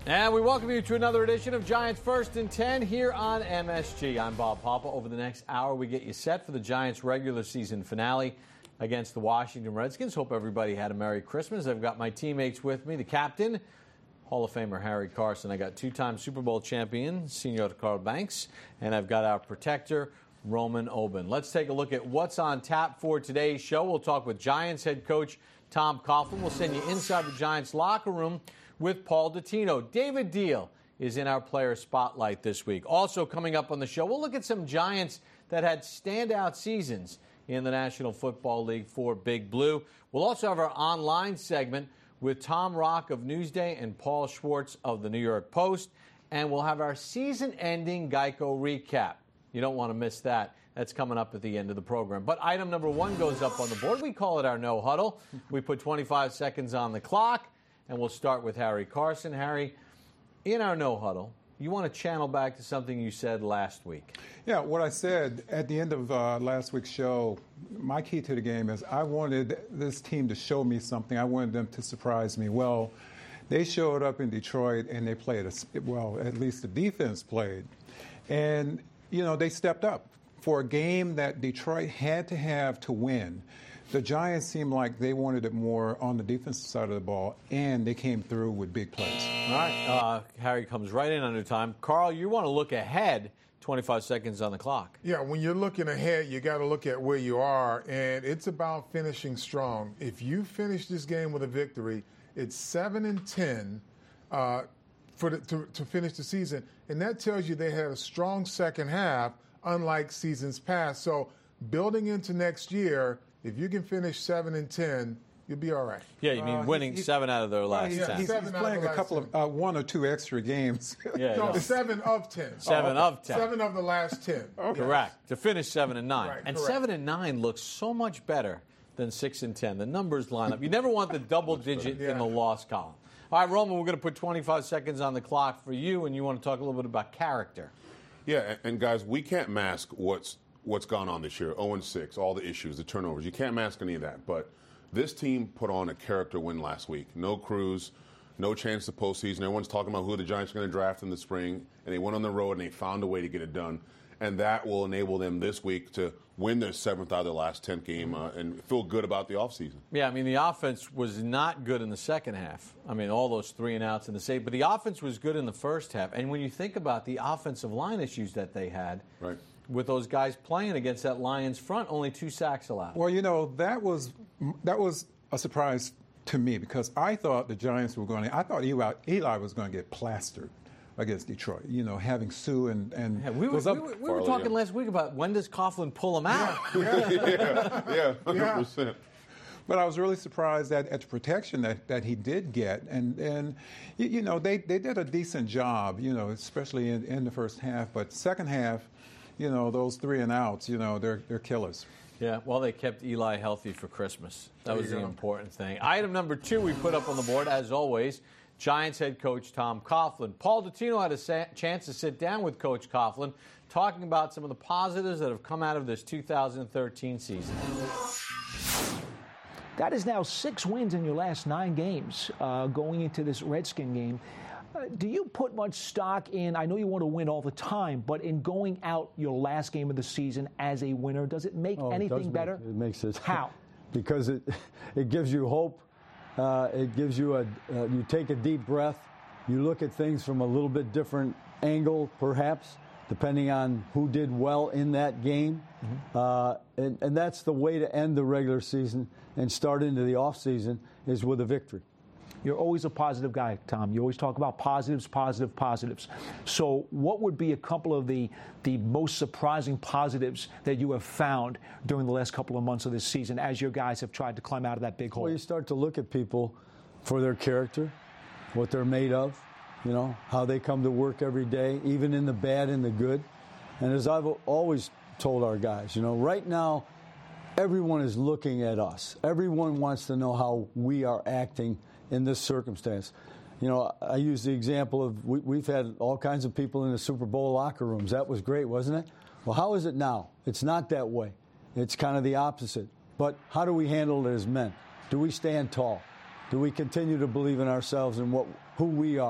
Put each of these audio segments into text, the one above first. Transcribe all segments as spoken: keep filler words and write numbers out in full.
And we welcome you to another edition of Giants First and ten here on M S G. I'm Bob Papa. Over the next hour, we get you set for the Giants' regular season finale against the Washington Redskins. Hope everybody had a Merry Christmas. I've got my teammates with me, the captain, Hall of Famer Harry Carson. I got two-time Super Bowl champion, Senor Carl Banks. And I've got our protector, Roman Oben. Let's take a look at what's on tap for today's show. We'll talk with Giants head coach Tom Coughlin. We'll send you inside the Giants locker room with Paul Dottino. David Diehl is in our player spotlight this week. Also coming up on the show, we'll look at some Giants that had standout seasons in the National Football League for Big Blue. We'll also have our online segment with Tom Rock of Newsday and Paul Schwartz of the New York Post. And we'll have our season-ending Geico recap. You don't want to miss that. That's coming up at the end of the program. But item number one goes up on the board. We call it our no huddle. We put twenty-five seconds on the clock. And we'll start with Harry Carson. Harry, in our no huddle, you want to channel back to something you said last week. Yeah, what I said at the end of uh, last week's show, my key to the game is I wanted this team to show me something. I wanted them to surprise me. Well, they showed up in Detroit and they played, a, well, at least the defense played. And, you know, they stepped up for a game that Detroit had to have to win. The Giants seemed like they wanted it more on the defensive side of the ball, and they came through with big plays. All right. Uh, Harry comes right in under time. Carl, you want to look ahead, twenty-five seconds on the clock. Yeah, when you're looking ahead, you got to look at where you are, and it's about finishing strong. If you finish this game with a victory, it's seven and ten uh, for the, to, to finish the season, and that tells you they had a strong second half, unlike seasons past. So building into next year, if you can finish seven and ten, you'll be all right. Yeah, you mean uh, winning he, seven out of their last he's, ten. He's, he's playing a couple of uh, one or two extra games. Yeah, no, yeah. seven of ten. Seven oh, of ten. Seven of the last ten. Okay. Correct. Yes. To finish seven and nine, Right, and correct. seven and nine looks so much better than six and ten. The numbers line up. You never want the double digit Yeah. in the loss column. All right, Roman, we're going to put twenty-five seconds on the clock for you, and you want to talk a little bit about character. Yeah, and guys, we can't mask what's what's gone on this year. oh and six, all the issues, the turnovers. You can't mask any of that. But this team put on a character win last week. No Cruz, no chance to postseason. Everyone's talking about who the Giants are going to draft in the spring, and they went on the road and they found a way to get it done. And that will enable them this week to win their seventh out of their last tenth game uh, and feel good about the offseason. Yeah, I mean, the offense was not good in the second half. I mean, all those three and outs in the save. But the offense was good in the first half. And when you think about the offensive line issues that they had, Right. with those guys playing against that Lions front, only two sacks allowed. Well, you know, that was that was a surprise to me because I thought the Giants were going to, I thought Eli, Eli was going to get plastered against Detroit, you know, having Sue and, and yeah, we were, was up. we were, we were talking yeah. last week about when does Coughlin pull him out? yeah, yeah, one hundred percent. But I was really surprised at, at the protection that, that he did get. And, and you, you know, they, they did a decent job, you know, especially in, in the first half. But second half, you know, those three and outs, you know, they're, they're killers. Yeah, well, they kept Eli healthy for Christmas. That There was you the go. important thing. Item number two we put up on the board, as always, Giants head coach Tom Coughlin. Paul Dottino had a sa- chance to sit down with Coach Coughlin, talking about some of the positives that have come out of this two thousand thirteen season. That is now six wins in your last nine games uh, going into this Redskin game. Uh, do you put much stock in, I know you want to win all the time, but in going out your last game of the season as a winner, does it make Oh, it anything does make- better? It makes it. How? Because it it gives you hope. Uh, it gives you a, uh, you take a deep breath. You look at things from a little bit different angle, perhaps, depending on who did well in that game. Mm-hmm. Uh, and, and that's the way to end the regular season and start into the offseason is with a victory. You're always a positive guy, Tom. You always talk about positives, positive, positives. So what would be a couple of the, the most surprising positives that you have found during the last couple of months of this season as your guys have tried to climb out of that big hole? Well, you start to look at people for their character, what they're made of, you know, how they come to work every day, even in the bad and the good. And as I've always told our guys, you know, right now, everyone is looking at us. Everyone wants to know how we are acting in this circumstance. You know, I use the example of we, we've had all kinds of people in the Super Bowl locker rooms. That was great, wasn't it? Well, how is it now? It's not that way. It's kind of the opposite. But how do we handle it as men? Do we stand tall? Do we continue to believe in ourselves and what who we are?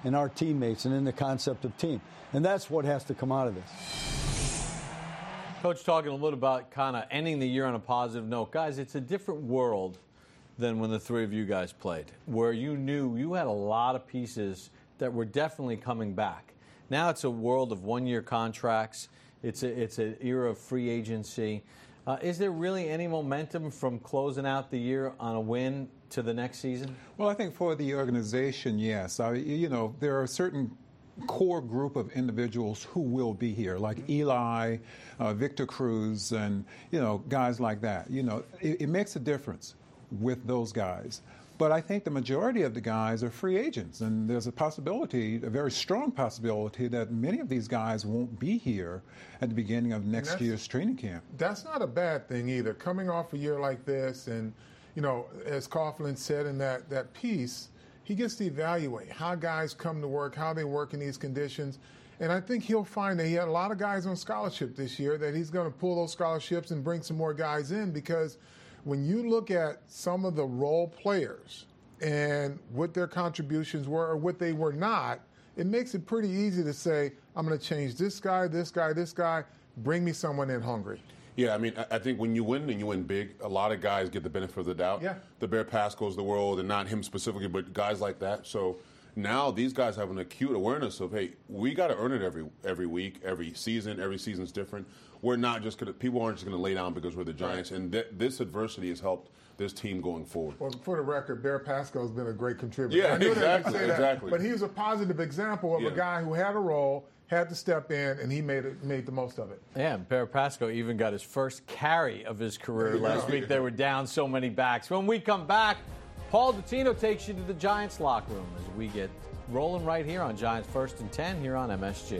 in our teammates and in the concept of team. And that's what has to come out of this. Coach, talking a little about kind of ending the year on a positive note. Guys, it's a different world than when the three of you guys played, where you knew you had a lot of pieces that were definitely coming back. Now it's a world of one-year contracts. It's a, it's an era of free agency. Uh, is there really any momentum from closing out the year on a win to the next season? Well, I think for the organization, yes. I, you know, there are certain core group of individuals who will be here, like Eli, uh, Victor Cruz, and, you know, guys like that. You know, it, it makes a difference with those guys. But I think the majority of the guys are free agents, and there's a possibility, a very strong possibility, that many of these guys won't be here at the beginning of next year's training camp. That's not a bad thing either. Coming off a year like this, and, you know, as Coughlin said in that, that piece, he gets to evaluate how guys come to work, how they work in these conditions. And I think he'll find that he had a lot of guys on scholarship this year, that he's going to pull those scholarships and bring some more guys in, because when you look at some of the role players and what their contributions were or what they were not, it makes it pretty easy to say, I'm going to change this guy, this guy, this guy, bring me someone in hungry. Yeah, I mean, I think when you win and you win big, a lot of guys get the benefit of the doubt. Yeah. The Bear Pascals of the world, and not him specifically, but guys like that. So now these guys have an acute awareness of, hey, we got to earn it every every week, every season. Every season's different. We're not just going to, people aren't just going to lay down because we're the Giants. Right. And th- this adversity has helped this team going forward. Well, for the record, Bear Pascal has been a great contributor. Yeah, I knew exactly, that, exactly. But he was a positive example of yeah. a guy who had a role, had to step in, and he made it, made the most of it. Yeah, Bear Pascal even got his first carry of his career last go. week. They were down so many backs. When we come back, Paul Dottino takes you to the Giants locker room as we get rolling right here on Giants First and ten here on M S G.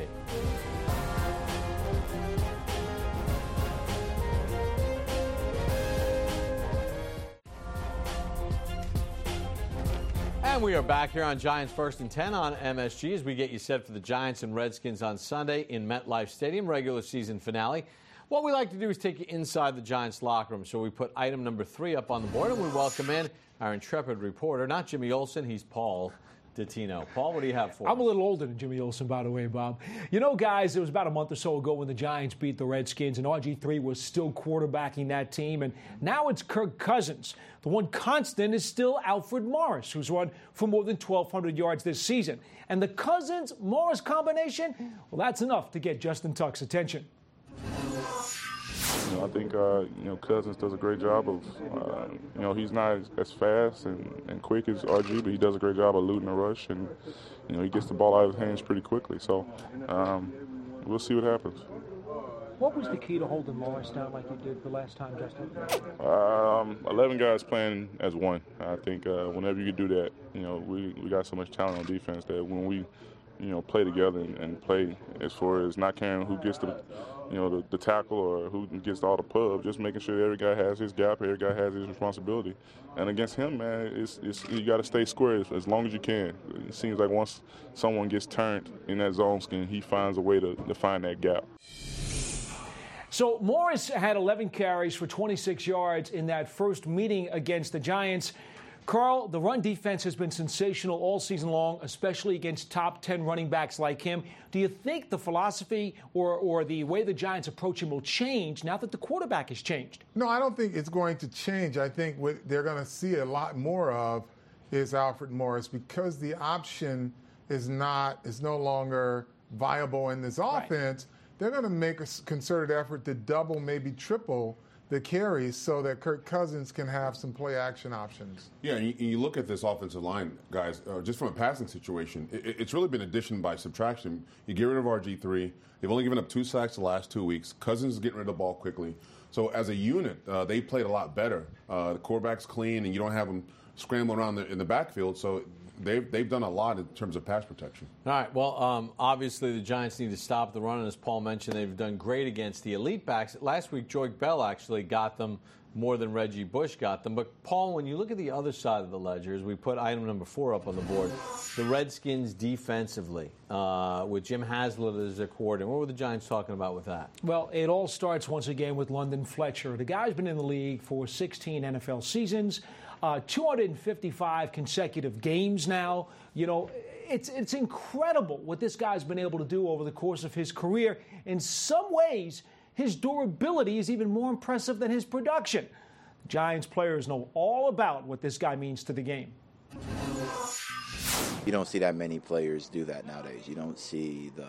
And we are back here on Giants First and ten on M S G as we get you set for the Giants and Redskins on Sunday in MetLife Stadium, regular season finale. What we like to do is take you inside the Giants locker room. So we put item number three up on the board, and we welcome in our intrepid reporter, not Jimmy Olsen, he's Paul Dottino. Paul, what do you have for I'm us? a little older than Jimmy Olsen, by the way, Bob. You know, guys, it was about a month or so ago when the Giants beat the Redskins, and R G three was still quarterbacking that team. And now it's Kirk Cousins. The one constant is still Alfred Morris, who's run for more than twelve hundred yards this season. And the Cousins-Morris combination, well, that's enough to get Justin Tuck's attention. You know, I think uh, you know Cousins does a great job of uh, you know he's not as, as fast and, and quick as R G, but he does a great job of eluding the rush, and you know he gets the ball out of his hands pretty quickly. So um, we'll see what happens. What was the key to holding Morris down like you did the last time, Justin? Um, eleven guys playing as one. I think uh, whenever you do that, you know we, we got so much talent on defense that when we you know play together and, and play as far as not caring who gets the you know, the, the tackle or who gets all the pub, just making sure every guy has his gap, every guy has his responsibility. And against him, man, it's, it's you got to stay square as, as long as you can. It seems like once someone gets turned in that zone skin, he finds a way to, to find that gap. So Morris had eleven carries for twenty-six yards in that first meeting against the Giants. Carl, the run defense has been sensational all season long, especially against top ten running backs like him. Do you think the philosophy or, or the way the Giants approach him will change now that the quarterback has changed? No, I don't think it's going to change. I think what they're going to see a lot more of is Alfred Morris, because the option is not is no longer viable in this offense. Right. They're going to make a concerted effort to double, maybe triple the carries so that Kirk Cousins can have some play action options. Yeah, and you, and you look at this offensive line, guys, uh, just from a passing situation, it, it's really been addition by subtraction. You get rid of R G three. They've only given up two sacks the last two weeks. Cousins is getting rid of the ball quickly. So as a unit, uh, they played a lot better. Uh, the quarterback's clean, and you don't have them scrambling around the, in the backfield. So they've, they've done a lot in terms of pass protection. All right, well, um, obviously the Giants need to stop the run, and as Paul mentioned, they've done great against the elite backs. Last week, Joique Bell actually got them more than Reggie Bush got them. But, Paul, when you look at the other side of the ledger, as we put item number four up on the board, the Redskins defensively, uh, with Jim Haslett as their coordinator, what were the Giants talking about with that? Well, it all starts once again with London Fletcher. The guy's been in the league for sixteen N F L seasons, uh, two hundred fifty-five consecutive games now. You know, it's it's incredible what this guy's been able to do over the course of his career. In some ways, his durability is even more impressive than his production. The Giants players know all about what this guy means to the game. You don't see that many players do that nowadays. You don't see the,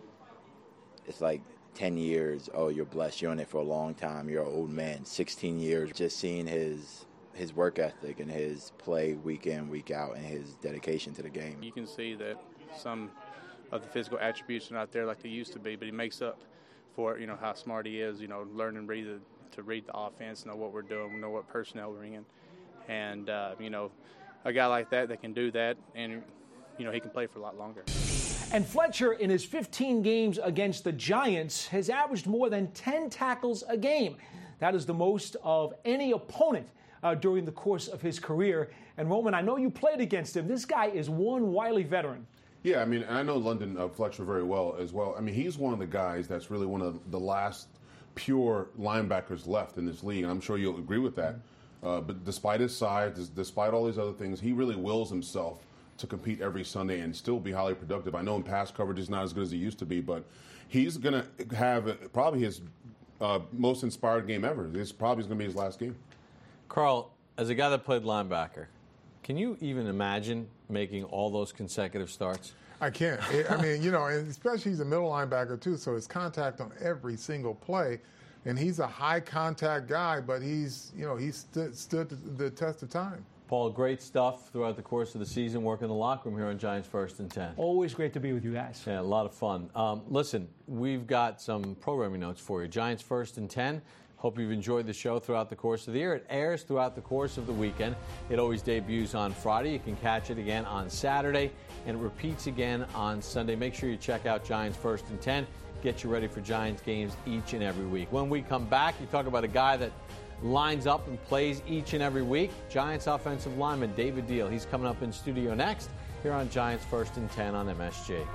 it's like ten years, oh, you're blessed, you're in it for a long time, you're an old man, sixteen years. Just seeing his his work ethic and his play week in, week out, and his dedication to the game. You can see that some of the physical attributes are not there like they used to be, but he makes up for it, you know, how smart he is, you know, learning read the, to read the offense, know what we're doing, know what personnel we're in. And, uh, you know, a guy like that that can do that, and, you know, he can play for a lot longer. And Fletcher, in his fifteen games against the Giants, has averaged more than ten tackles a game. That is the most of any opponent uh, during the course of his career. And, Roman, I know you played against him. This guy is one wily veteran. Yeah, I mean, I know London uh, Fletcher very well as well. I mean, he's one of the guys that's really one of the last pure linebackers left in this league, and I'm sure you'll agree with that. Uh, but despite his size, despite all these other things, he really wills himself to compete every Sunday and still be highly productive. I know in pass coverage is not as good as he used to be, but he's going to have probably his uh, most inspired game ever. This probably is going to be his last game. Carl, as a guy that played linebacker, can you even imagine making all those consecutive starts? I can't. I mean, you know, and especially he's a middle linebacker, too, so it's contact on every single play. And he's a high-contact guy, but he's, you know, he's st- stood the test of time. Paul, great stuff throughout the course of the season, working in the locker room here on Giants First and ten. Always great to be with you guys. Yeah, a lot of fun. Um, listen, we've got some programming notes for you. Giants First and ten. Hope you've enjoyed the show throughout the course of the year. It airs throughout the course of the weekend. It always debuts on Friday. You can catch it again on Saturday, and it repeats again on Sunday. Make sure you check out Giants First and ten. Get you ready for Giants games each and every week. When we come back, you talk about a guy that lines up and plays each and every week. Giants offensive lineman David Diehl. He's coming up in studio next here on Giants First and ten on M S G.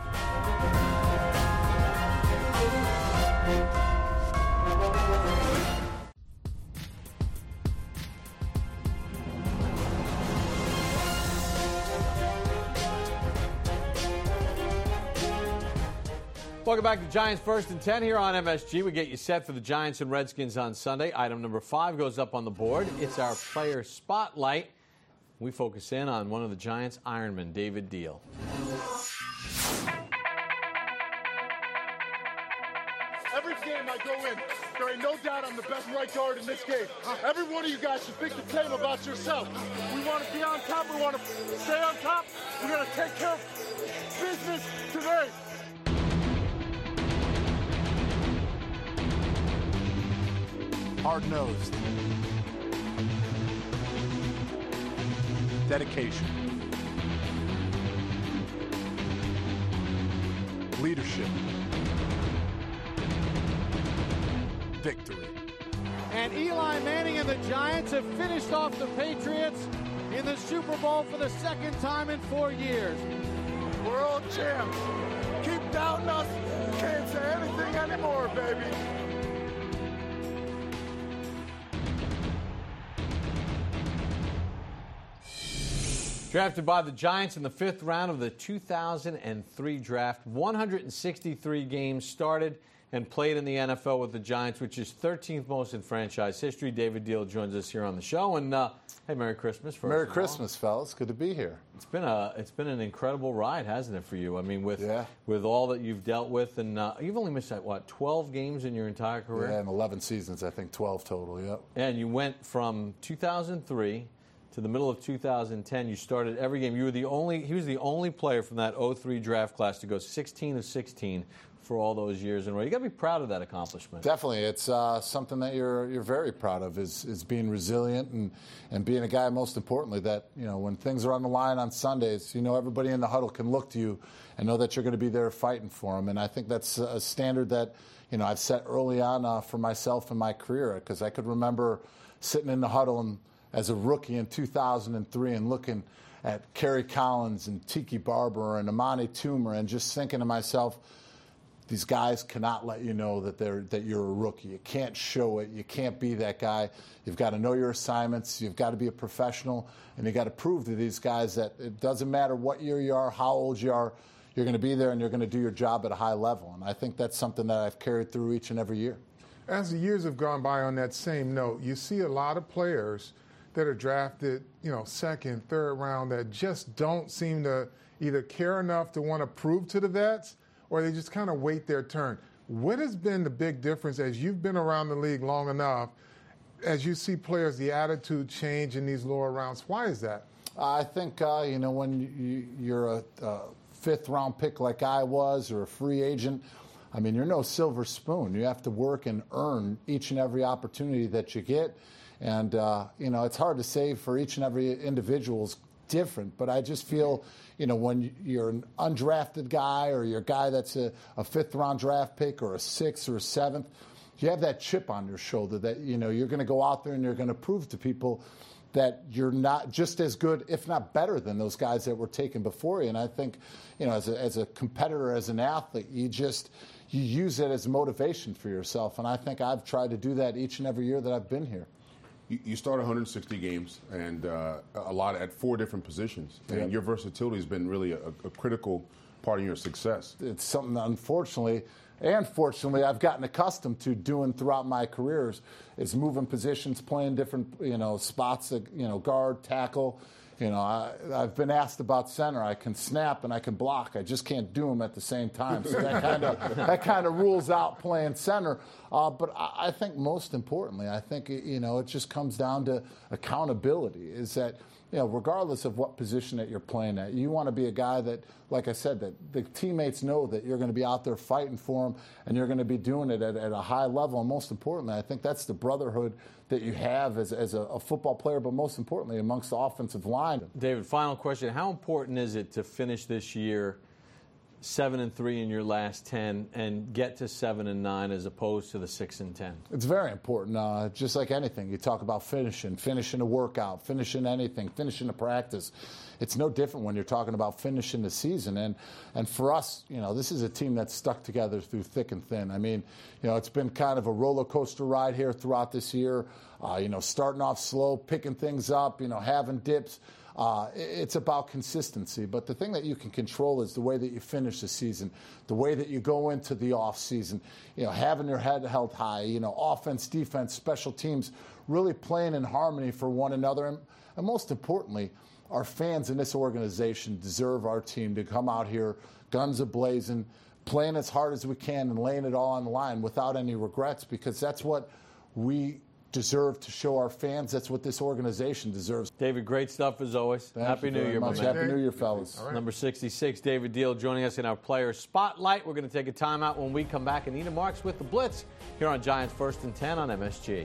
Welcome back to Giants First and ten here on M S G. We get you set for the Giants and Redskins on Sunday. Item number five goes up on the board. It's our player spotlight. We focus in on one of the Giants' Ironmen, David Diehl. Every game I go in, there ain't no doubt I'm the best right guard in this game. Every one of you guys should think the same about yourself. We want to be on top. We want to stay on top. We're going to take care of business today. Hard-nosed. Dedication. Leadership. Victory. And Eli Manning and the Giants have finished off the Patriots in the Super Bowl for the second time in four years. World champs. Keep doubting us. Can't say anything anymore, baby. Drafted by the Giants in the fifth round of the two thousand three draft. one hundred sixty-three games started and played in the N F L with the Giants, which is thirteenth most in franchise history. David Diehl joins us here on the show. And, uh, hey, Merry Christmas. First Merry Christmas, fellas. Good to be here. It's been a it's been an incredible ride, hasn't it, for you? I mean, with yeah. with all that you've dealt with. And uh, you've only missed, what, twelve games in your entire career? Yeah, in eleven seasons, I think twelve total, yep. And you went from two thousand three to the middle of two thousand ten. You started every game. You were the only. He was the only player from that oh three draft class to go sixteen of sixteen for all those years in a row. You got to be proud of that accomplishment. Definitely, it's uh, something that you're you're very proud of. Is is being resilient and and being a guy. Most importantly, that you know when things are on the line on Sundays, you know everybody in the huddle can look to you and know that you're going to be there fighting for them. And I think that's a standard that you know I've set early on uh, for myself in my career, because I could remember sitting in the huddle and as a rookie in two thousand three and looking at Kerry Collins and Tiki Barber and Amani Toomer and just thinking to myself, these guys cannot let you know that they're that you're a rookie. You can't show it. You can't be that guy. You've got to know your assignments. You've got to be a professional, and you got to prove to these guys that it doesn't matter what year you are, how old you are, you're going to be there and you're going to do your job at a high level. And I think that's something that I've carried through each and every year. As the years have gone by, on that same note, you see a lot of players that are drafted, you know, second, third round that just don't seem to either care enough to want to prove to the vets, or they just kind of wait their turn. What has been the big difference as you've been around the league long enough, as you see players, the attitude change in these lower rounds? Why is that? I think, uh, you know, when you, you're a, a fifth-round pick like I was, or a free agent, I mean, you're no silver spoon. You have to work and earn each and every opportunity that you get. And, uh, you know, it's hard to say for each and every individual's different, but I just feel, you know, when you're an undrafted guy, or you're a guy that's a, a fifth-round draft pick, or a sixth or a seventh, you have that chip on your shoulder that, you know, you're going to go out there and you're going to prove to people that you're not just as good, if not better, than those guys that were taken before you. And I think, you know, as a, as a competitor, as an athlete, you just you use it as motivation for yourself. And I think I've tried to do that each and every year that I've been here. You, you start one hundred sixty games, and uh, a lot at four different positions. And Yep. your versatility has been really a, a critical part of your success. It's something that, unfortunately, and fortunately, I've gotten accustomed to doing throughout my careers, is moving positions, playing different, you know, spots, that, you know, guard, tackle. You know, I, I've been asked about center. I can snap and I can block. I just can't do them at the same time. So that kind of that kind of rules out playing center. Uh, but I, I think most importantly, I think, you know, it just comes down to accountability. Is that, you know, regardless of what position that you're playing at, you want to be a guy that, like I said, that the teammates know that you're going to be out there fighting for them, and you're going to be doing it at, at a high level. And most importantly, I think that's the brotherhood that you have as, as a, a football player, but most importantly, amongst the offensive line. David, final question. How important is it to finish this year seven and three in your last ten and get to seven and nine as opposed to the six and ten? It's very important. Uh, just like anything, you talk about finishing, finishing a workout, finishing anything, finishing a practice. It's no different when you're talking about finishing the season. And and for us, you know, this is a team that's stuck together through thick and thin. I mean, you know, it's been kind of a roller coaster ride here throughout this year. Uh, you know, starting off slow, picking things up, you know, having dips. Uh, it's about consistency. But the thing that you can control is the way that you finish the season, the way that you go into the off season, you know, having your head held high, you know, offense, defense, special teams, really playing in harmony for one another. And, and most importantly, our fans in this organization deserve our team to come out here, guns a-blazing, playing as hard as we can and laying it all on the line without any regrets, because that's what we deserve to show our fans. That's what this organization deserves. David, great stuff as always. Thank Happy you New very Year, much. my man. Happy New Year, fellas. Right. Number sixty-six, David Deal, joining us in our player spotlight. We're going to take a timeout. When we come back, Anita Marks with the Blitz here on Giants First and ten on M S G.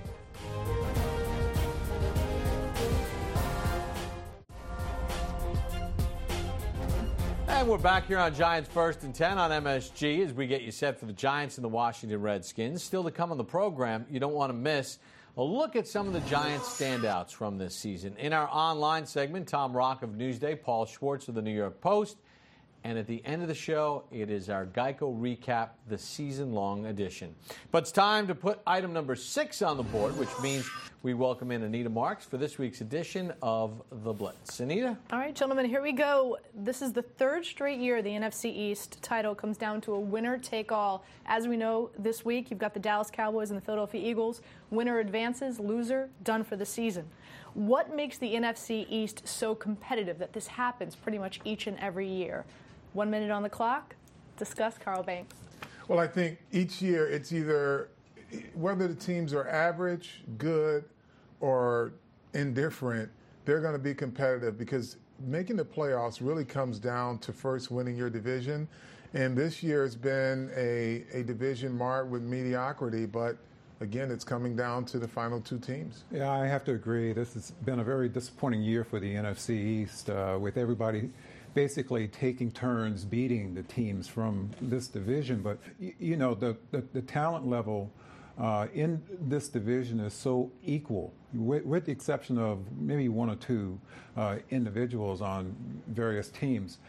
And we're back here on Giants First and ten on M S G as we get you set for the Giants and the Washington Redskins. Still to come on the program, you don't want to miss a look at some of the Giants standouts from this season. In our online segment, Tom Rock of Newsday, Paul Schwartz of the New York Post. And at the end of the show, it is our Geico Recap, the season-long edition. But it's time to put item number six on the board, which means we welcome in Anita Marks for this week's edition of The Blitz. Anita? All right, gentlemen, here we go. This is the third straight year the N F C East title comes down to a winner-take-all. As we know, this week you've got the Dallas Cowboys and the Philadelphia Eagles. Winner advances, loser done for the season. What makes the N F C East so competitive that this happens pretty much each and every year? One minute on the clock. Discuss, Carl Banks. Well, I think each year it's either whether the teams are average, good, or indifferent, they're going to be competitive because making the playoffs really comes down to first winning your division. And this year has been a, a division marked with mediocrity, but again, it's coming down to the final two teams. Yeah, I have to agree. This has been a very disappointing year for the N F C East, uh, with everybody basically taking turns beating the teams from this division. But, y- you know, the, the, the talent level uh, in this division is so equal, with, with the exception of maybe one or two uh, individuals on various teams.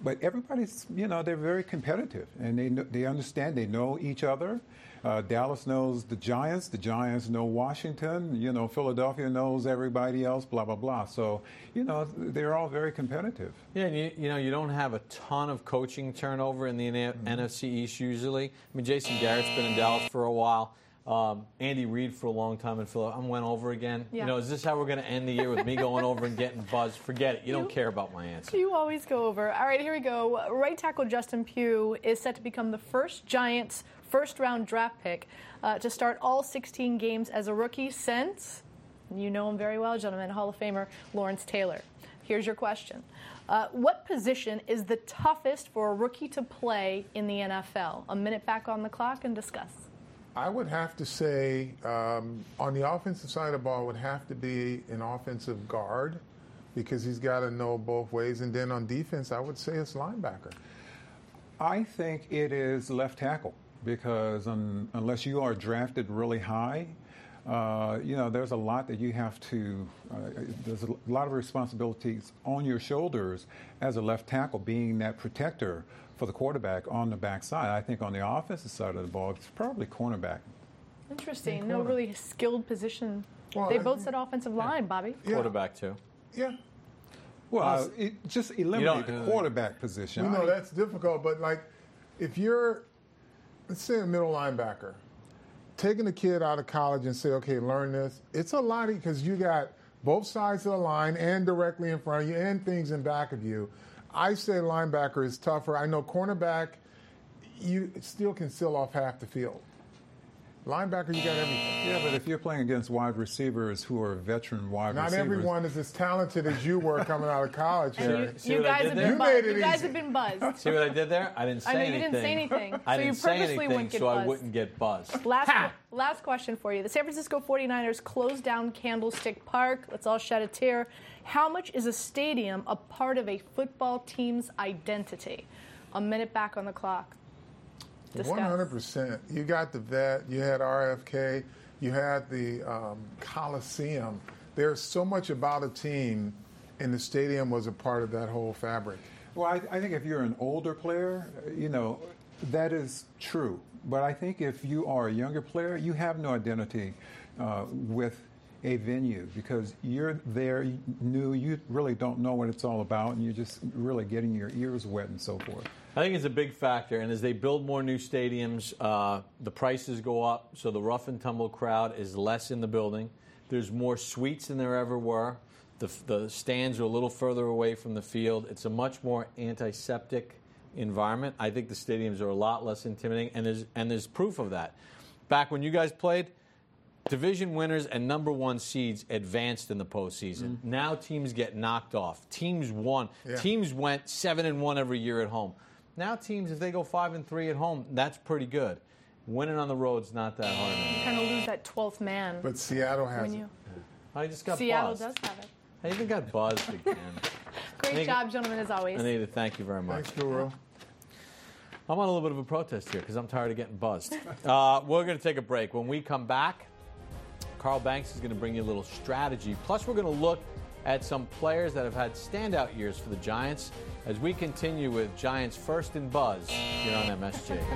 but everybody's, you know, they're very competitive, and they they understand, they know each other. Uh, Dallas knows the Giants. The Giants know Washington. You know, Philadelphia knows everybody else, blah, blah, blah. So, you know, they're all very competitive. Yeah, and you, you know, you don't have a ton of coaching turnover in the mm-hmm. N F C East usually. I mean, Jason Garrett's been in Dallas for a while. Um, Andy Reid for a long time in Philadelphia. I went over again. Yeah. You know, is this how we're going to end the year with me going over and getting buzzed? Forget it. You, you don't care about my answer. You always go over. All right, here we go. Right tackle Justin Pugh is set to become the first Giants first-round draft pick uh, to start all sixteen games as a rookie since, you know him very well, gentlemen, Hall of Famer Lawrence Taylor. Here's your question. Uh, what position is the toughest for a rookie to play in the N F L? A minute back on the clock and discuss. I would have to say um, on the offensive side of the ball would have to be an offensive guard because he's got to know both ways. And then on defense, I would say it's linebacker. I think it is left tackle because um, unless you are drafted really high, uh, you know, there's a lot that you have to, uh, there's a lot of responsibilities on your shoulders as a left tackle, being that protector for the quarterback on the backside. I think on the offensive side of the ball, it's probably cornerback. Interesting. No really skilled position. Well, they I both think, said offensive line, Bobby. Yeah. Quarterback, too. Yeah. Well, uh, it, just eliminate the quarterback position. You know, that's difficult, but, like, if you're, let's say a middle linebacker, taking a kid out of college and say, okay, learn this, it's a lot because you got both sides of the line and directly in front of you and things in back of you. I say linebacker is tougher. I know cornerback, you still can seal off half the field. Linebacker, you got everything. Yeah, but if you're playing against wide receivers who are veteran wide Not receivers. Not everyone is as talented as you were coming out of college. You, you, guys have, been buzzed. you guys have been buzzed. See what I did there? I didn't say anything. I know you didn't say anything. I so didn't you say purposely anything wouldn't get so buzzed. I wouldn't get buzzed. Last, last question for you. The San Francisco forty-niners closed down Candlestick Park. Let's all shed a tear. How much is a stadium a part of a football team's identity? A minute back on the clock. Discuss. one hundred percent. You got the vet, you had R F K, you had the um, Coliseum. There's so much about a team, and the stadium was a part of that whole fabric. Well, I, I think if you're an older player, you know, that is true. But I think if you are a younger player, you have no identity uh, with a venue because you're there new, you really don't know what it's all about, and you're just really getting your ears wet and so forth. I think it's a big factor, and as they build more new stadiums, uh, the prices go up, so the rough and tumble crowd is less in the building. There's more suites than there ever were. The, the stands are a little further away from the field. It's a much more antiseptic environment. I think the stadiums are a lot less intimidating, and there's, and there's proof of that. Back when you guys played, division winners and number one seeds advanced in the postseason. Mm-hmm. Now teams get knocked off. Teams won. Yeah. Teams went seven and one every year at home. Now teams, if they go five and three at home, that's pretty good. Winning on the road's not that hard. You kind of lose that twelfth man. But Seattle has you, it. I just got Seattle buzzed. does have it. I even got buzzed again. Great Anita, job, gentlemen, as always. Anita, thank you very much. Thanks, Guru. I'm on a little bit of a protest here because I'm tired of getting buzzed. uh, we're going to take a break. When we come back, Carl Banks is going to bring you a little strategy. Plus, we're going to look at some players that have had standout years for the Giants as we continue with Giants First and Buzz here on M S G.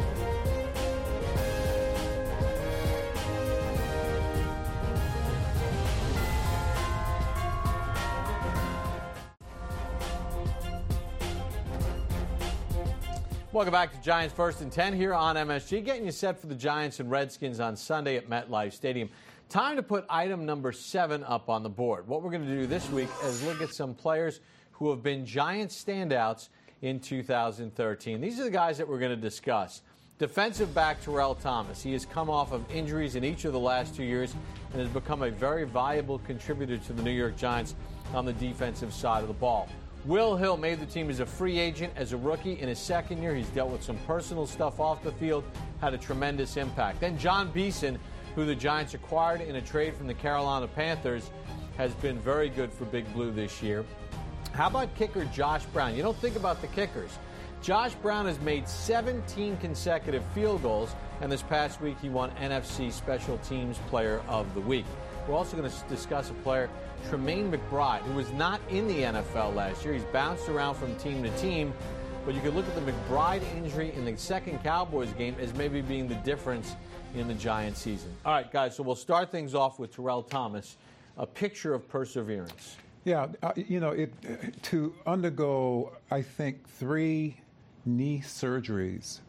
Welcome back to Giants First and ten here on M S G, getting you set for the Giants and Redskins on Sunday at MetLife Stadium. Time to put item number seven up on the board. What we're going to do this week is look at some players who have been Giants standouts in two thousand thirteen. These are the guys that we're going to discuss. Defensive back Terrell Thomas. He has come off of injuries in each of the last two years and has become a very valuable contributor to the New York Giants on the defensive side of the ball. Will Hill made the team as a free agent, as a rookie. In his second year, he's dealt with some personal stuff off the field, had a tremendous impact. Then John Beeson, who the Giants acquired in a trade from the Carolina Panthers, has been very good for Big Blue this year. How about kicker Josh Brown? You don't think about the kickers. Josh Brown has made seventeen consecutive field goals, and this past week he won N F C Special Teams Player of the Week. We're also going to discuss a player, Tremaine McBride, who was not in the N F L last year. He's bounced around from team to team, but you could look at the McBride injury in the second Cowboys game as maybe being the difference in the Giants season. All right, guys, so we'll start things off with Terrell Thomas, a picture of perseverance. Yeah, uh, you know, it to undergo, I think, three knee surgeries,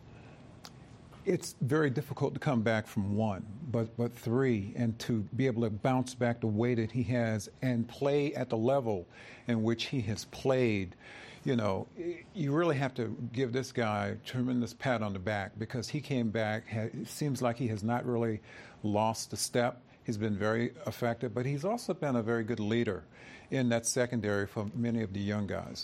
it's very difficult to come back from one, but, but three, and to be able to bounce back the way that he has and play at the level in which he has played. You know, you really have to give this guy a tremendous pat on the back because he came back. It seems like he has not really lost a step. He's been very effective, but he's also been a very good leader in that secondary for many of the young guys.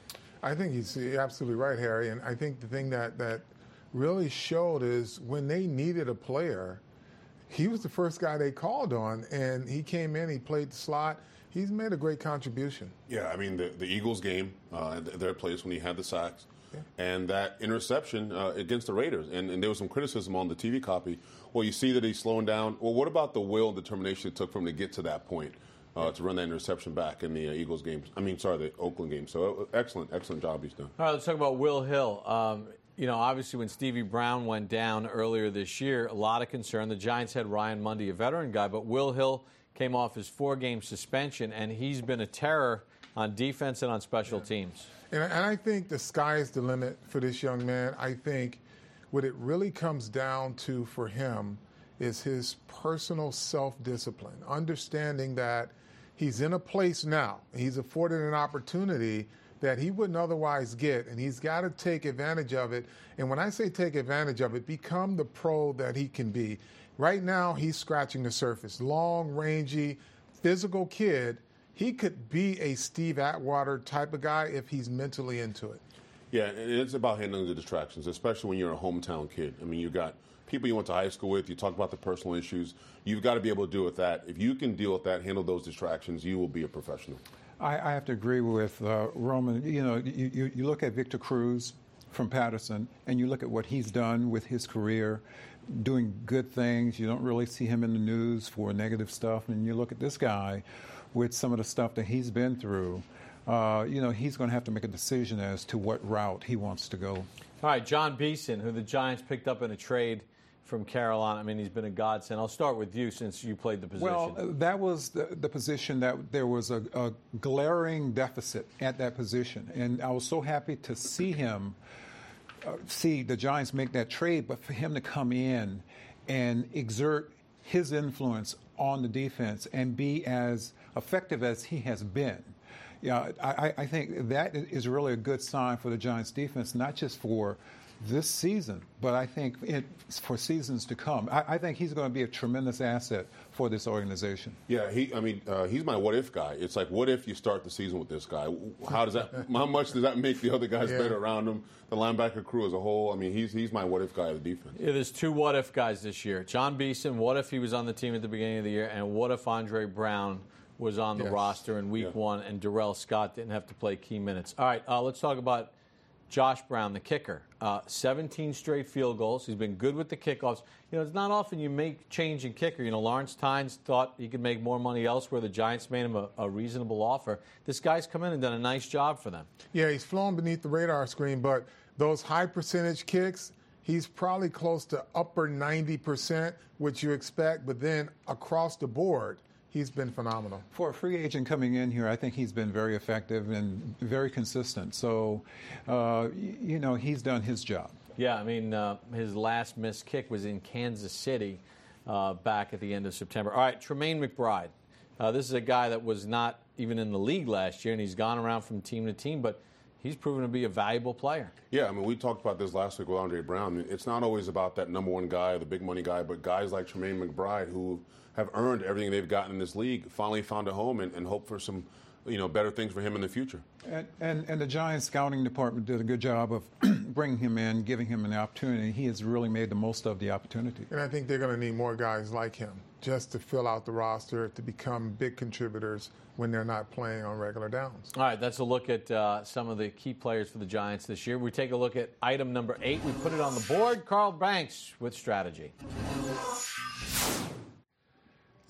I think he's absolutely right, Harry. And I think the thing that, that really showed is when they needed a player, he was the first guy they called on, and he came in, he played the slot. He's made a great contribution. Yeah, I mean, the, the Eagles game, uh, their place when he had the sacks, yeah. and that interception uh, against the Raiders. And, and there was some criticism on the T V copy. Well, you see that he's slowing down. Well, what about the will and determination it took for him to get to that point, uh, to run that interception back in the uh, Eagles game? I mean, sorry, the Oakland game. So uh, excellent, excellent job he's done. All right, let's talk about Will Hill. Um, you know, obviously when Stevie Brown went down earlier this year, a lot of concern. The Giants had Ryan Mundy, a veteran guy, but Will Hill came off his four-game suspension, and he's been a terror on defense and on special yeah. teams. And, and I think the sky is the limit for this young man. I think what it really comes down to for him is his personal self-discipline, understanding that he's in a place now. He's afforded an opportunity that he wouldn't otherwise get, and he's got to take advantage of it. And when I say take advantage of it, become the pro that he can be. Right now, he's scratching the surface. Long, rangy, physical kid. He could be a Steve Atwater type of guy if he's mentally into it. Yeah, and it's about handling the distractions, especially when you're a hometown kid. I mean, you've got people you went to high school with. You talk about the personal issues. You've got to be able to deal with that. If you can deal with that, handle those distractions, you will be a professional. I, I have to agree with uh, Roman. You know, you, you, you look at Victor Cruz from Patterson, and you look at what he's done with his career, doing good things. You don't really see him in the news for negative stuff. And you look at this guy with some of the stuff that he's been through. Uh, you know, he's going to have to make a decision as to what route he wants to go. All right, John Beeson, who the Giants picked up in a trade from Carolina. I mean, he's been a godsend. I'll start with you since you played the position. Well, that was the, the position that there was a, a glaring deficit at that position. And I was so happy to see him Uh, see the Giants make that trade, but for him to come in and exert his influence on the defense and be as effective as he has been, yeah, I, I think that is really a good sign for the Giants defense, not just for this season, but I think it, for seasons to come. I, I think he's going to be a tremendous asset for this organization. Yeah, he. I mean, uh, he's my what-if guy. It's like, what if you start the season with this guy? How does that? How much does that make the other guys yeah. better around him? The linebacker crew as a whole. I mean, he's he's my what-if guy of the defense. Yeah, there's two what-if guys this year. John Beeson, what if he was on the team at the beginning of the year, and what if Andre Brown was on the yes. roster in Week yeah. One, and Darrell Scott didn't have to play key minutes? All right, uh, let's talk about Josh Brown, the kicker. Uh, seventeen straight field goals. He's been good with the kickoffs. You know, it's not often you make change in kicker. You know, Lawrence Tynes thought he could make more money elsewhere. The Giants made him a, a reasonable offer. This guy's come in and done a nice job for them. Yeah, he's flown beneath the radar screen, but those high percentage kicks, he's probably close to upper ninety percent, which you expect, but then across the board, he's been phenomenal. For a free agent coming in here, I think he's been very effective and very consistent. So, uh, you know, he's done his job. Yeah, I mean, uh, his last missed kick was in Kansas City uh, back at the end of September. All right, Tremaine McBride. Uh, this is a guy that was not even in the league last year, and he's gone around from team to team, but he's proven to be a valuable player. Yeah, I mean, we talked about this last week with Andre Brown. I mean, it's not always about that number one guy, the big money guy, but guys like Tremaine McBride who have earned everything they've gotten in this league, finally found a home and, and hope for some, you know, better things for him in the future. And, and, and the Giants scouting department did a good job of bringing him in, giving him an opportunity. He has really made the most of the opportunity. And I think they're going to need more guys like him just to fill out the roster, to become big contributors when they're not playing on regular downs. All right, that's a look at uh, some of the key players for the Giants this year. We take a look at item number eight. We put it on the board. Carl Banks with strategy.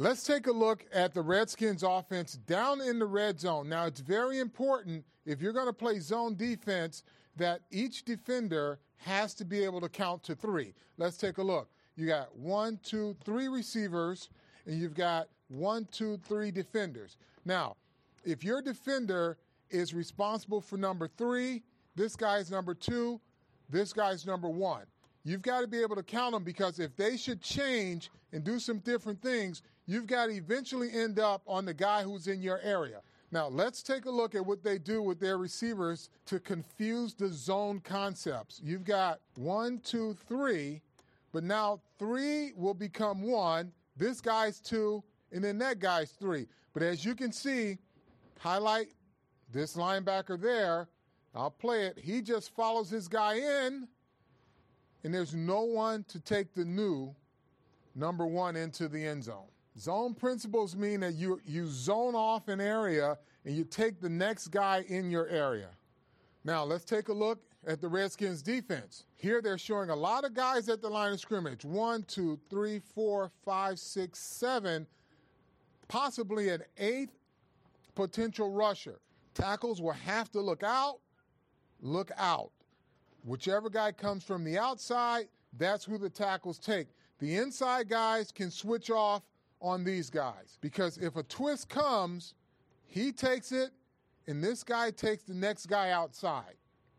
Let's take a look at the Redskins offense down in the red zone. Now, it's very important if you're going to play zone defense that each defender has to be able to count to three. Let's take a look. You got one, two, three receivers, and you've got one, two, three defenders. Now, if your defender is responsible for number three, this guy's number two, this guy's number one. You've got to be able to count them, because if they should change and do some different things, you've got to eventually end up on the guy who's in your area. Now, let's take a look at what they do with their receivers to confuse the zone concepts. You've got one, two, three, but now three will become one, this guy's two, and then that guy's three. But as you can see, highlight this linebacker there. I'll play it. He just follows his guy in, and there's no one to take the new number one into the end zone. Zone principles mean that you, you zone off an area and you take the next guy in your area. Now, let's take a look at the Redskins defense. Here they're showing a lot of guys at the line of scrimmage. One, two, three, four, five, six, seven, possibly an eighth potential rusher. Tackles will have to look out, look out. Whichever guy comes from the outside, that's who the tackles take. The inside guys can switch off on these guys, because if a twist comes, he takes it, and this guy takes the next guy outside.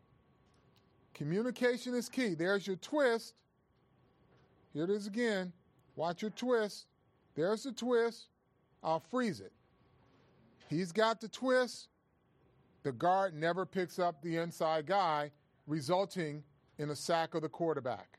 Communication is key. There's your twist. Here it is again. Watch your twist. There's the twist. I'll freeze it. He's got the twist. The guard never picks up the inside guy, resulting in a sack of the quarterback.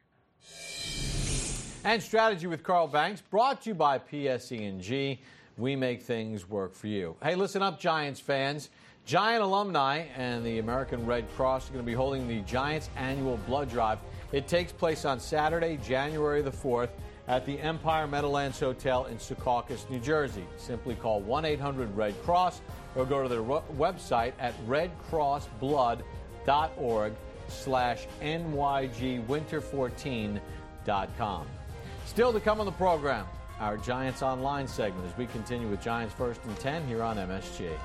And Strategy with Carl Banks, brought to you by P S E and G. We make things work for you. Hey, listen up, Giants fans. Giant alumni and the American Red Cross are going to be holding the Giants annual blood drive. It takes place on Saturday, January the fourth, at the Empire Meadowlands Hotel in Secaucus, New Jersey. Simply call one eight hundred red cross or go to their website at redcrossblood.org slash NYG winter fourteen dot com. Still to come on the program, our Giants Online segment as we continue with Giants First and ten here on M S G.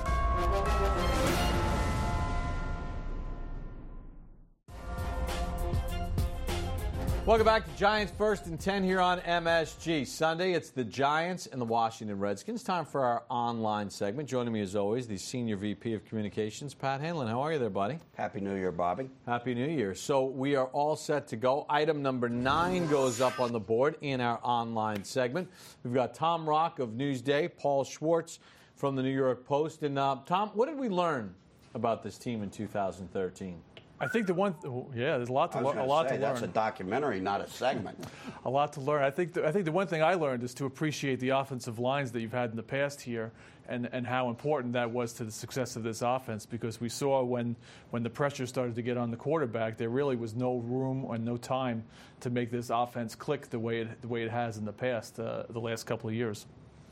Welcome back to Giants First and ten here on M S G. Sunday, it's the Giants and the Washington Redskins. Time for our online segment. Joining me as always, the Senior V P of Communications, Pat Hanlon. How are you there, buddy? Happy New Year, Bobby. Happy New Year. So we are all set to go. Item number nine goes up on the board in our online segment. We've got Tom Rock of Newsday, Paul Schwartz from the New York Post. And uh, Tom, what did we learn about this team in two thousand thirteen? I think the one, yeah, there's a lot to learn. A lot say, to that's learn. a documentary, not a segment. A lot to learn. I think. The, I think the one thing I learned is to appreciate the offensive lines that you've had in the past here, and, and how important that was to the success of this offense. Because we saw when when the pressure started to get on the quarterback, there really was no room and no time to make this offense click the way it the way it has in the past, uh, the last couple of years.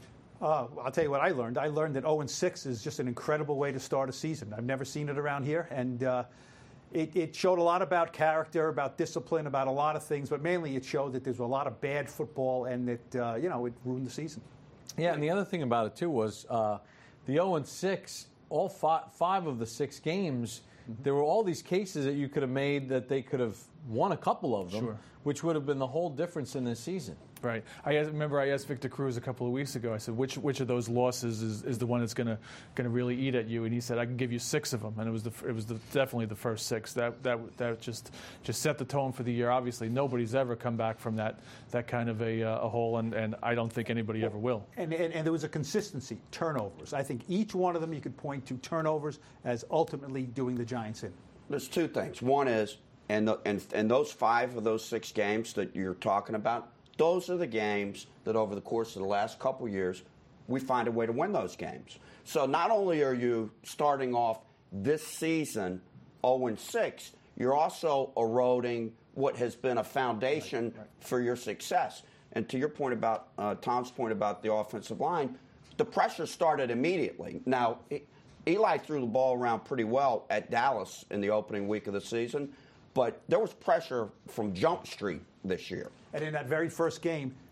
Uh, I'll tell you what I learned. I learned that oh and six is just an incredible way to start a season. I've never seen it around here, and uh, it, it showed a lot about character, about discipline, about a lot of things, but mainly it showed that there's a lot of bad football, and that uh, you know it ruined the season. Yeah, and the other thing about it too was uh, the oh and six. All five, five of the six games, mm-hmm. there were all these cases that you could have made that they could have won a couple of them, sure. which would have been the whole difference in this season. Right. I remember I asked Victor Cruz a couple of weeks ago. I said, "Which which of those losses is, is the one that's going to going to really eat at you?" And he said, "I can give you six of them." And it was the it was the, definitely the first six. That that that just just set the tone for the year. Obviously, nobody's ever come back from that that kind of a, uh, a hole, and, and I don't think anybody ever will. And, and and there was a consistency. Turnovers. I think each one of them you could point to turnovers as ultimately doing the Giants in. There's two things. One is, and the, and and those five of those six games that you're talking about, those are the games that over the course of the last couple of years, we find a way to win those games. So not only are you starting off this season oh and six, you're also eroding what has been a foundation right, right. for your success. And to your point about, uh, Tom's point about the offensive line, the pressure started immediately. Now, Eli threw the ball around pretty well at Dallas in the opening week of the season, but there was pressure from Jump Street this year. And in that very first game,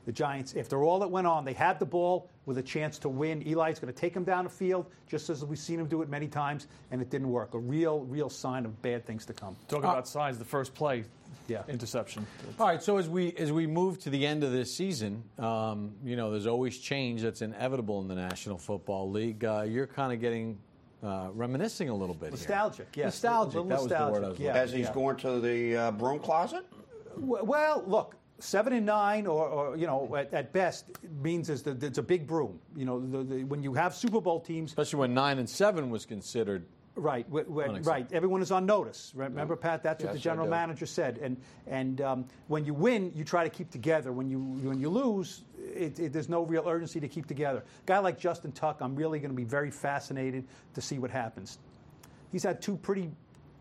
The Giants, after all that went on, they had the ball with a chance to win. Eli's going to take them down the field, just as we've seen him do it many times, and it didn't work. A real, real sign of bad things to come. Talking Uh, about signs, the first play, yeah, interception. All right, so as we as we move to the end of this season, um, you know, there's always change that's inevitable in the National Football League. Uh, you're kind of getting uh, reminiscing a little bit Nostalgic, here. yes. Nostalgic, A little that was the word I was nostalgic, looking yeah. As he's Yeah. going to the uh, broom closet? W- Well, look, seven and nine, or, or you know, at, at best, means is that it's a big broom. You know, the, the, when you have Super Bowl teams, especially when nine and seven was considered. Right, w- w- right. Everyone is on notice. Remember, Pat? That's what Yes, the I general do. manager said. And and um, when you win, you try to keep together. When you when you lose, it, it, there's no real urgency to keep together. A guy like Justin Tuck, I'm really going to be very fascinated to see what happens. He's had two pretty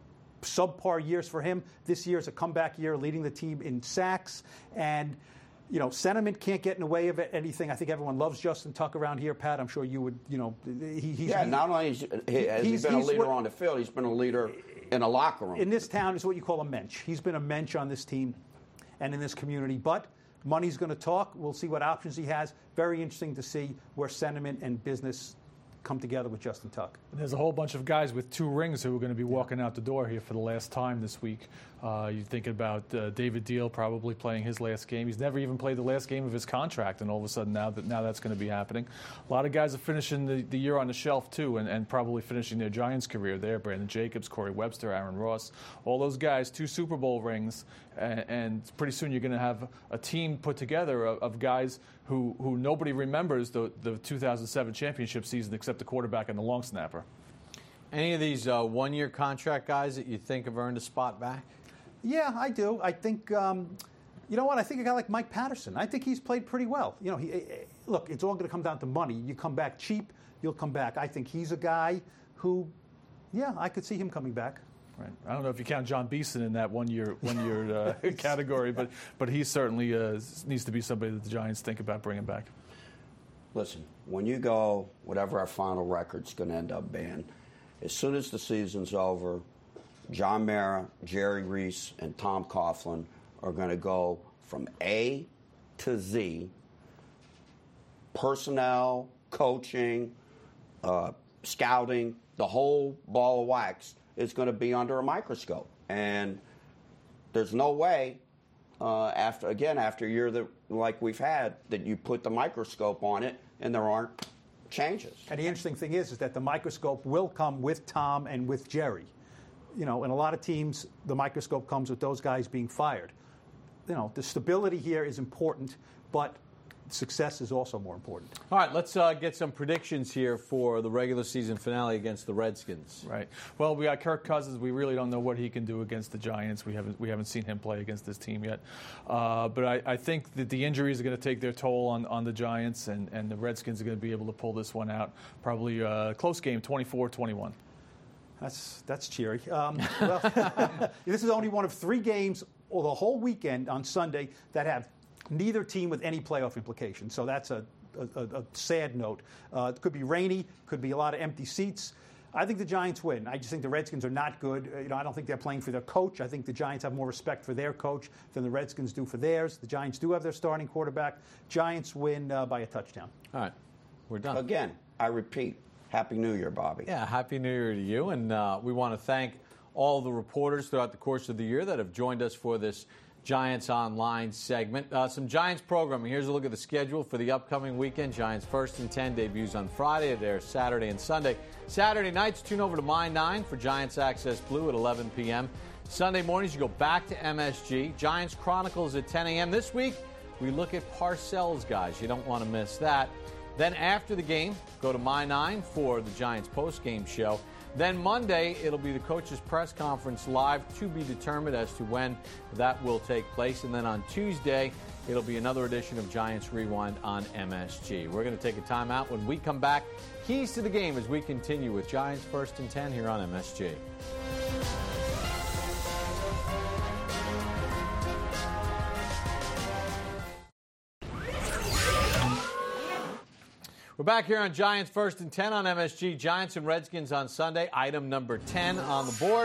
subpar years for him. This year is a comeback year, leading the team in sacks. And, you know, sentiment can't get in the way of anything. I think everyone loves Justin Tuck around here, Pat. I'm sure you would, you know. He, he's, yeah, he, not only has he, has he he's- been a he's leader what- on the field, he's been a leader in a locker room. in this town is what you call a mensch. He's been a mensch on this team and in this community. But money's going to talk. We'll see what options he has. Very interesting to see where sentiment and business come together with Justin Tuck. And there's a whole bunch of guys with two rings who are going to be walking out the door here for the last time this week. Uh, you're thinking about uh, David Deal probably playing his last game. He's never even played the last game of his contract, and all of a sudden now that now that's going to be happening. A lot of guys are finishing the, the year on the shelf too, and, and probably finishing their Giants career there. Brandon Jacobs, Corey Webster, Aaron Ross, all those guys, two Super Bowl rings, and, and pretty soon you're going to have a team put together of, of guys who, who nobody remembers the, the two thousand seven championship season except the quarterback and the long snapper. Any of these uh, one-year contract guys that you think have earned a spot back? Yeah, I do. I think, um, you know what? I think a guy like Mike Patterson, I think he's played pretty well. You know, he, eh, look, it's all going to come down to money. You come back cheap, you'll come back. I think he's a guy who, yeah, I could see him coming back. Right. I don't know if you count John Beeson in that one year one year uh, category, but but he certainly uh, needs to be somebody that the Giants think about bringing back. Listen, when you go, whatever our final record's going to end up being, as soon as the season's over, John Mara, Jerry Reese, and Tom Coughlin are going to go from A to Z, personnel, coaching, uh, scouting, the whole ball of wax is going to be under a microscope. And there's no way, uh, after again, after a year that like we've had, that you put the microscope on it and there aren't changes. And the interesting thing is, is that the microscope will come with Tom and with Jerry. You know, in a lot of teams, the microscope comes with those guys being fired. You know, the stability here is important, but success is also more important. All right, let's uh, get some predictions here for the regular season finale against the Redskins. Right. Well, we got Kirk Cousins. We really don't know what he can do against the Giants. We haven't we haven't seen him play against this team yet. Uh, but I, I think that the injuries are going to take their toll on, on the Giants, and, and the Redskins are going to be able to pull this one out. Probably a close game, twenty-four twenty-one. That's that's cheery. Um, well, this is only one of three games or the whole weekend on Sunday that have neither team with any playoff implications. So that's a, a, a sad note. Uh, it could be rainy, could be a lot of empty seats. I think the Giants win. I just think the Redskins are not good. Uh, you know, I don't think they're playing for their coach. I think the Giants have more respect for their coach than the Redskins do for theirs. The Giants do have their starting quarterback. Giants win uh, by a touchdown. All right, we're done. Again, I repeat, Happy New Year, Bobby. Yeah, Happy New Year to you. And uh, we want to thank all the reporters throughout the course of the year that have joined us for this Giants Online segment. Uh, some Giants programming. Here's a look at the schedule for the upcoming weekend. Giants First and ten debuts on Friday. They're Saturday and Sunday. Saturday nights, tune over to My nine for Giants Access Blue at eleven p.m. Sunday mornings, you go back to M S G. Giants Chronicles at ten a.m. This week, we look at Parcells, guys. You don't want to miss that. Then after the game, go to My nine for the Giants post-game show. Then Monday, it'll be the coaches' press conference live, to be determined as to when that will take place. And then on Tuesday, it'll be another edition of Giants Rewind on M S G. We're going to take a timeout. When we come back, keys to the game as we continue with Giants First and ten here on M S G. We're back here on Giants First and ten on M S G. Giants and Redskins on Sunday. Item number ten on the board.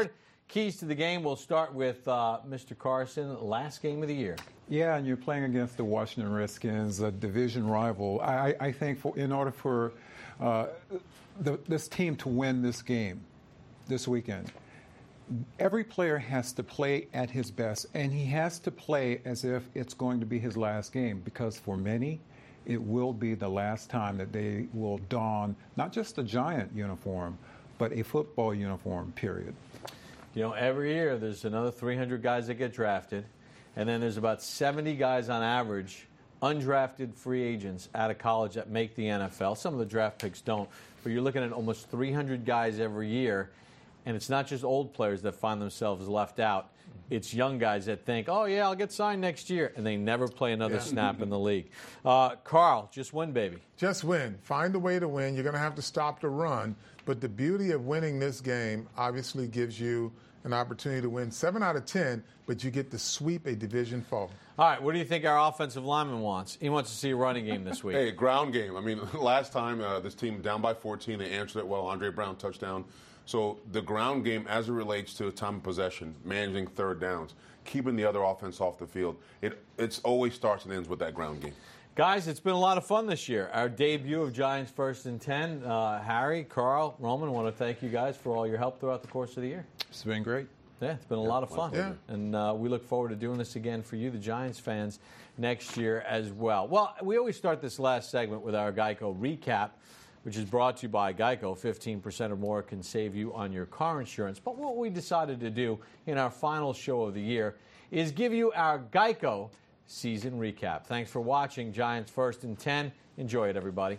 keys to the game. We'll start with uh, Mister Carson. Last game of the year. Yeah, and you're playing against the Washington Redskins, a division rival. I, I think for, in order for uh, the, this team to win this game this weekend, every player has to play at his best, and he has to play as if it's going to be his last game, because for many, it will be the last time that they will don not just a Giant uniform, but a football uniform, period. You know, every year there's another three hundred guys that get drafted, and then there's about seventy guys on average, undrafted free agents out of college that make the N F L. Some of the draft picks don't, but you're looking at almost three hundred guys every year, and it's not just old players that find themselves left out. It's young guys that think, oh, yeah, I'll get signed next year, and they never play another Yeah. snap in the league. Uh, Carl, just win, baby. Just win. Find a way to win. You're going to have to stop the run. But the beauty of winning this game obviously gives you an opportunity to win seven out of ten, but you get to sweep a division foe. All right, what do you think our offensive lineman wants? He wants to see a running game this week. Hey, ground game. I mean, last time uh, this team down by fourteen, they answered it well. Andre Brown touchdown. So the ground game, as it relates to time of possession, managing third downs, keeping the other offense off the field, it it's always starts and ends with that ground game. Guys, it's been a lot of fun this year. Our debut of Giants First and ten. Uh, Harry, Carl, Roman, I want to thank you guys for all your help throughout the course of the year. It's been great. Yeah, it's been a Yeah, lot of my fun. pleasure. And uh, we look forward to doing this again for you, the Giants fans, next year as well. Well, we always start this last segment with our Geico recap, which is brought to you by Geico. fifteen percent or more can save you on your car insurance. But what we decided to do in our final show of the year is give you our Geico season recap. Thanks for watching Giants First and ten. Enjoy it, everybody.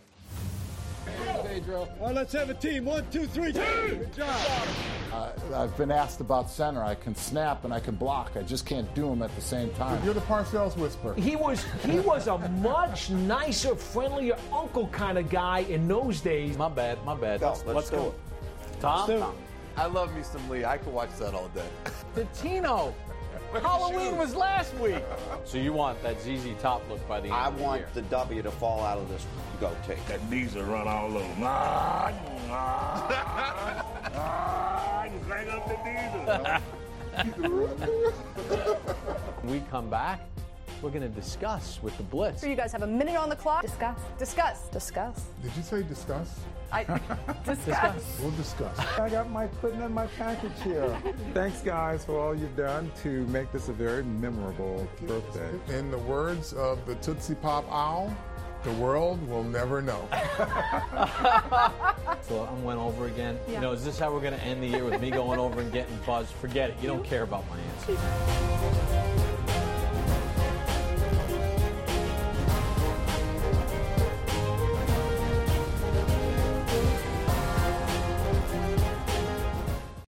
Pedro. All right, let's have a team. One, two, three. Good job. Uh, I've been asked about center. I can snap and I can block. I just can't do them at the same time. You're the Parcells whisperer. He was he was a much nicer, friendlier uncle kind of guy in those days. My bad, my bad. Go, let's, let's do it. Tom? Tom. I love me some Lee. I could watch that all day. The Tino. Halloween was last week. So you want that Z Z Top look by the end I of the want year. the W to fall out of this goatee. That diesel run all over. Ah, ah, ah, you crank up the diesel. When we come back, we're going to discuss with the Blitz. So you guys have a minute on the clock. Discuss. Discuss. Discuss. Did you say discuss? I discuss. We'll discuss. I got my putting in my package here. Thanks, guys, for all you've done to make this a very memorable birthday. In the words of the Tootsie Pop Owl, the world will never know. So I went over again. Yeah. You know, is this how we're going to end the year with me going over and getting buzzed? Forget it. You don't care about my answer.